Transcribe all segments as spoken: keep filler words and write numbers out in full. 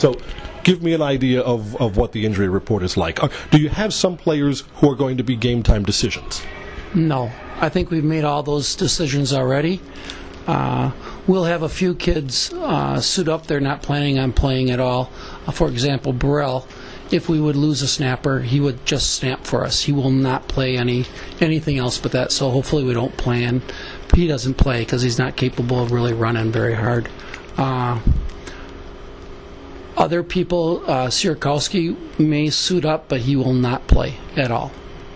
So give me an idea of, of what the injury report is like. Uh, do you have some players who are going to be game time decisions? No. I think we've made all those decisions already. Uh, we'll have a few kids uh, suit up. They're not planning on playing at all. Uh, for example, Burrell, if we would lose a snapper, he would just snap for us. He will not play any anything else but that, so hopefully we don't plan. He doesn't play because he's not capable of really running very hard. Uh, other people, uh, Sierkowski may suit up, but he will not play at all.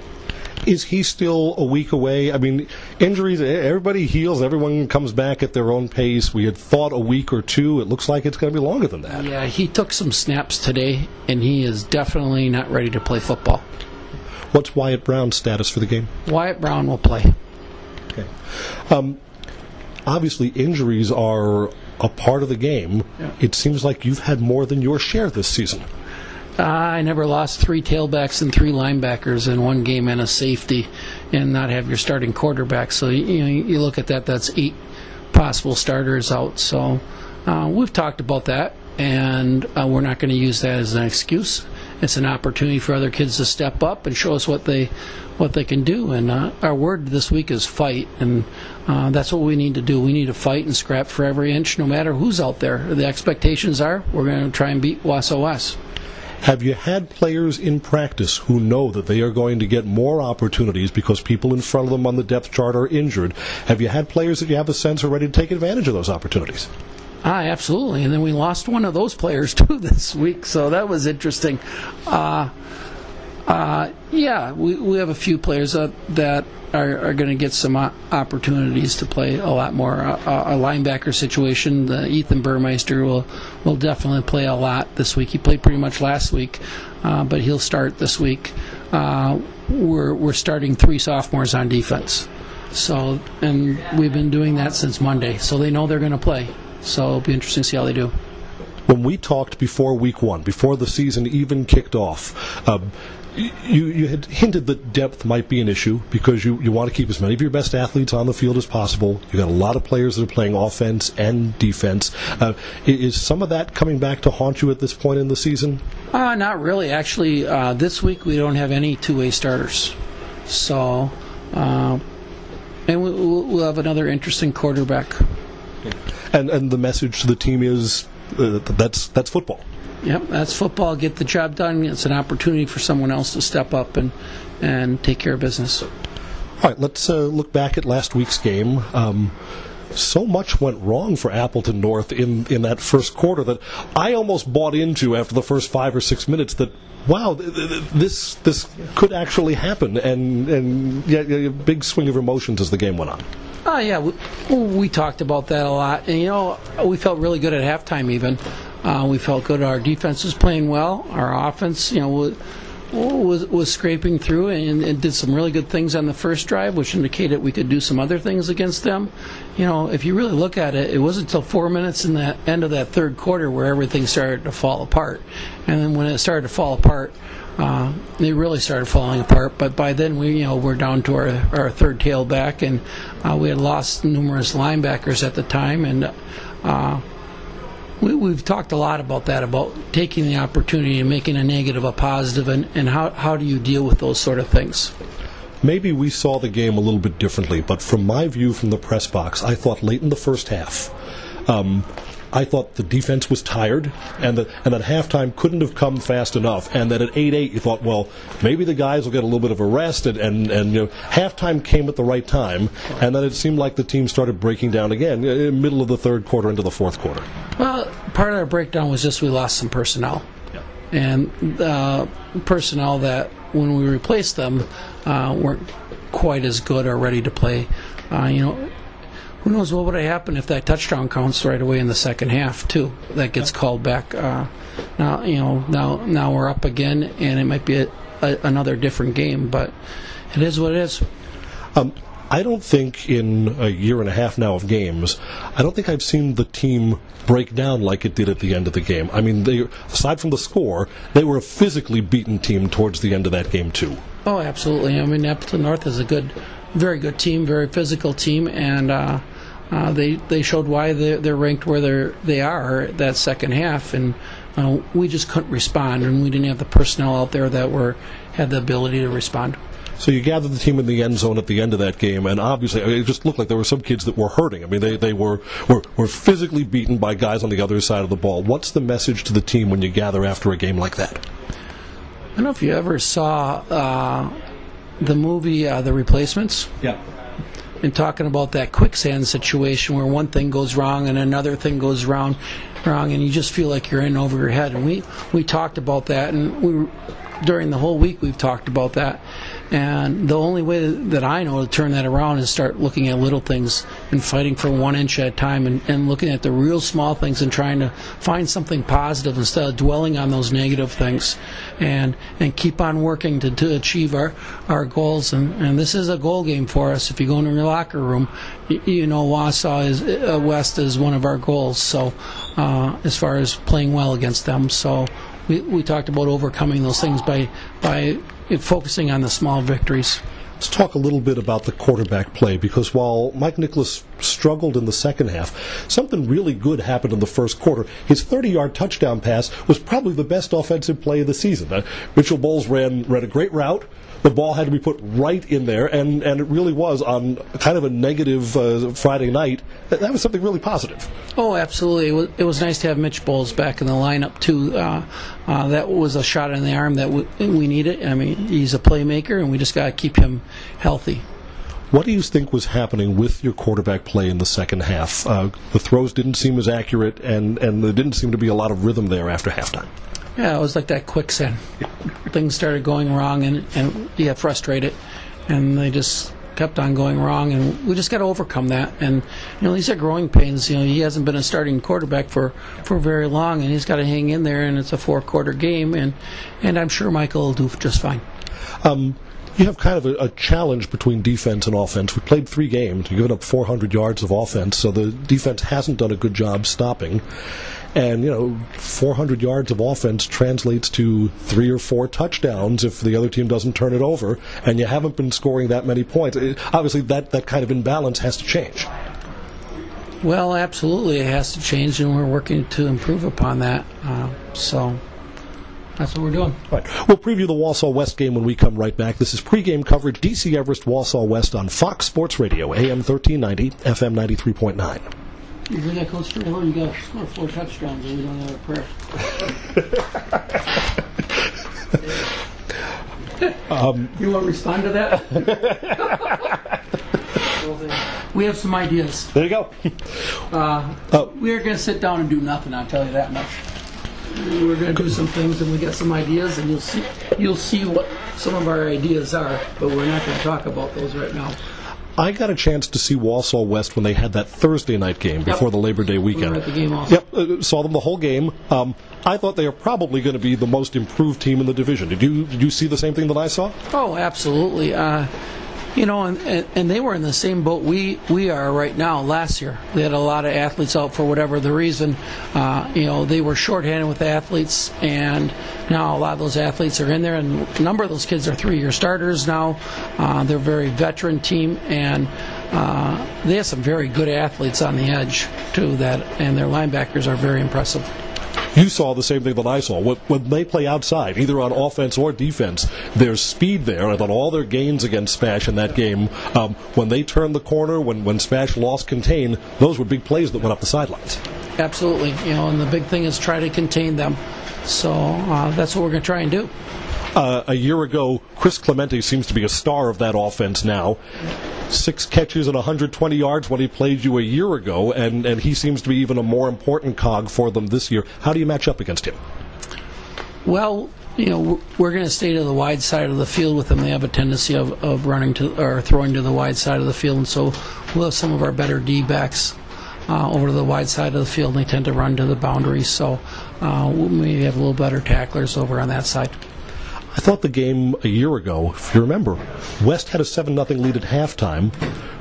Is he still a week away? I mean, injuries, everybody heals, everyone comes back at their own pace. We had thought a week or two. It looks like it's going to be longer than that. Yeah, he took some snaps today, and he is definitely not ready to play football. What's Wyatt Brown's status for the game? Wyatt Brown will play. Okay. Um, obviously, injuries are a part of the game. Yeah. It seems like you've had more than your share this season. Uh, I never lost three tailbacks and three linebackers in one game and a safety, and not have your starting quarterback. So you know, you look at that. That's eight possible starters out. So uh, we've talked about that, and uh, we're not going to use that as an excuse. It's an opportunity for other kids to step up and show us what they what they can do. And uh, our word this week is fight, and uh, that's what we need to do. We need to fight and scrap for every inch, no matter who's out there. The expectations are we're going to try and beat Wausau West. Have you had players in practice who know that they are going to get more opportunities because people in front of them on the depth chart are injured? Have you had players that you have a sense are ready to take advantage of those opportunities? Ah, absolutely. And then we lost one of those players, too, this week, so that was interesting. Uh, uh, yeah, we, we have a few players uh, that are, are going to get some uh, opportunities to play a lot more. Uh, a linebacker situation, the Ethan Burmeister will, will definitely play a lot this week. He played pretty much last week, uh, but he'll start this week. Uh, we're, we're starting three sophomores on defense. So, and we've been doing that since Monday, so they know they're going to play. So it'll be interesting to see how they do. When we talked before week one, before the season even kicked off, um, you, you had hinted that depth might be an issue because you, you want to keep as many of your best athletes on the field as possible. You've got a lot of players that are playing offense and defense. Uh, is some of that coming back to haunt you at this point in the season? Uh, not really. Actually, uh, this week we don't have any two-way starters. So, uh, and we, we'll have another interesting quarterback. And and the message to the team is uh, that's that's football. Yep, that's football. Get the job done. It's an opportunity for someone else to step up and, and take care of business. All right, let's uh, look back at last week's game. Um, so much went wrong for Appleton North in, in that first quarter that I almost bought into after the first five or six minutes that, wow, this this could actually happen. And, and yeah, a big swing of emotions as the game went on. Oh, yeah, we, we talked about that a lot. And, you know, we felt really good at halftime even. Uh, we felt good. Our defense was playing well. Our offense, you know, was, was, was scraping through and, and did some really good things on the first drive, which indicated we could do some other things against them. You know, if you really look at it, it wasn't until four minutes in the end of that third quarter where everything started to fall apart. And then when it started to fall apart, Uh, they really started falling apart, but by then we, you know, we're down to our, our third tailback, and uh, we had lost numerous linebackers at the time, and uh, we, we've talked a lot about that, about taking the opportunity and making a negative a positive, and, and how, how do you deal with those sort of things? Maybe we saw the game a little bit differently, but from my view from the press box, I thought late in the first half, um, I thought the defense was tired, and that and that halftime couldn't have come fast enough, and that at eight eight you thought, well, maybe the guys will get a little bit of a rest, and, and, and you know, halftime came at the right time, and then it seemed like the team started breaking down again in the middle of the third quarter into the fourth quarter. Well, part of our breakdown was just we lost some personnel, yeah. and uh, personnel that when we replaced them uh, weren't quite as good or ready to play. Uh, you know. Who knows what would have happened if that touchdown counts right away in the second half too? That gets called back. Uh, now you know now now we're up again, and it might be a, a, another different game, but it is what it is. Um, I don't think in a year and a half now of games, I don't think I've seen the team break down like it did at the end of the game. I mean, they, aside from the score, they were a physically beaten team towards the end of that game too. Oh, absolutely. I mean, Appleton North is a good, very good team, very physical team, and uh, uh, they they showed why they're, they're ranked where they're they are that second half, and uh, we just couldn't respond, and we didn't have the personnel out there that were had the ability to respond. So you gathered the team in the end zone at the end of that game, and obviously it just looked like there were some kids that were hurting. I mean, they, they were, were, were physically beaten by guys on the other side of the ball. What's the message to the team when you gather after a game like that? I don't know if you ever saw uh, the movie uh, The Replacements. Yeah. And talking about that quicksand situation where one thing goes wrong and another thing goes wrong, wrong, and you just feel like you're in over your head. And we, we talked about that, and we during the whole week we've talked about that. And the only way that I know to turn that around is start looking at little things and fighting for one inch at a time, and, and looking at the real small things and trying to find something positive instead of dwelling on those negative things, and and keep on working to, to achieve our, our goals. And, and this is a goal game for us. If you go into your locker room, you, you know Wausau is, uh, West is one of our goals, so uh, as far as playing well against them. So we, we talked about overcoming those things by by focusing on the small victories. Let's talk a little bit about the quarterback play, because while Mike Nicholas struggled in the second half, something really good happened in the first quarter. His thirty-yard touchdown pass was probably the best offensive play of the season. Uh, Mitchell Bowles ran, ran a great route. The ball had to be put right in there, and, and it really was on kind of a negative uh, Friday night. That, that was something really positive. Oh, absolutely. It was, it was nice to have Mitch Bowles back in the lineup, too. Uh, uh, that was a shot in the arm that we, we needed. I mean, he's a playmaker, and we just got to keep him healthy. What do you think was happening with your quarterback play in the second half? Uh, the throws didn't seem as accurate, and, and there didn't seem to be a lot of rhythm there after halftime. Yeah, it was like that quicksand. Things started going wrong, and, and you got frustrated, and they just kept on going wrong, and we just got to overcome that. And you know, these are growing pains. You know, he hasn't been a starting quarterback for, for very long, and he's got to hang in there. And it's a four-quarter game, and and I'm sure Michael will do just fine. Um, you have kind of a, a challenge between defense and offense. We played three games. We've given up four hundred yards of offense, so the defense hasn't done a good job stopping. And, you know, four hundred yards of offense translates to three or four touchdowns if the other team doesn't turn it over, and you haven't been scoring that many points. It, obviously, that, that kind of imbalance has to change. Well, absolutely, it has to change, and we're working to improve upon that. Uh, so that's what we're doing. All right. We'll preview the Wausau West game when we come right back. This is pregame coverage, D C Everest, Wausau West on Fox Sports Radio, A M thirteen ninety, F M ninety-three point nine. You hear that, Coach Trailer? You got to score four touchdowns, and we don't have a prayer. um, you want to respond to that? We have some ideas. There you go. uh, uh, we're going to sit down and do nothing, I'll tell you that much. We're going to do some things, and we got some ideas, and you'll see you'll see what some of our ideas are, but we're not going to talk about those right now. I got a chance to see Wausau West when they had that Thursday night game before yep. the Labor Day weekend. We were at the game also. Yep, uh, saw them the whole game. Um, I thought they are probably going to be the most improved team in the division. Did you did you see the same thing that I saw? Oh, absolutely. Uh, you know, and, and, and they were in the same boat we, we are right now. Last year, they had a lot of athletes out for whatever the reason. Uh, you know, they were shorthanded with athletes, and now a lot of those athletes are in there, and a number of those kids are three-year starters now. Uh, they're a very veteran team, and uh, they have some very good athletes on the edge too. That and their linebackers are very impressive. You saw the same thing that I saw. When, when they play outside, either on offense or defense, there's speed there. I thought all their gains against Spash in that game, um, when they turned the corner, when, when Spash lost contain, those were big plays that went up the sidelines. Absolutely. You know, and the big thing is try to contain them. So uh, that's what we're going to try and do. Uh, a year ago, Chris Clemente seems to be a star of that offense now. Six catches and one hundred twenty yards when he played you a year ago, and, and he seems to be even a more important cog for them this year. How do you match up against him? Well, you know, we're going to stay to the wide side of the field with them. They have a tendency of, of running to or throwing to the wide side of the field, and so we'll have some of our better D-backs uh, over to the wide side of the field, and they tend to run to the boundaries. So uh, we'll maybe have a little better tacklers over on that side. I thought the game a year ago, if you remember, West had a seven nothing lead at halftime.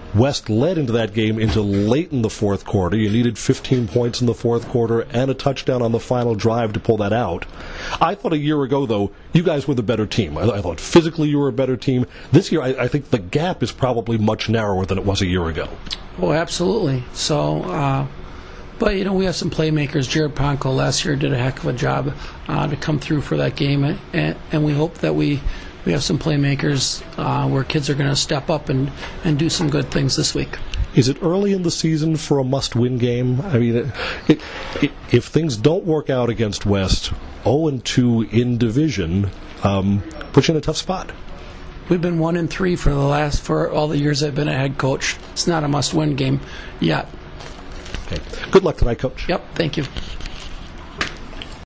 West led into that game into late in the fourth quarter. You needed fifteen points in the fourth quarter and a touchdown on the final drive to pull that out. I thought a year ago, though, you guys were the better team. I, I thought physically you were a better team. This year, I, I think the gap is probably much narrower than it was a year ago. Oh, absolutely. So, uh, but, you know, we have some playmakers. Jared Ponko last year did a heck of a job uh, to come through for that game, and, and we hope that we, we have some playmakers uh, where kids are going to step up and, and do some good things this week. Is it early in the season for a must-win game? I mean, it, it, it, if things don't work out against West, oh and two in division um, puts you in a tough spot. We've been one and three for the last for all the years I've been a head coach. It's not a must-win game yet. Okay. Good luck tonight, Coach. Yep. Thank you.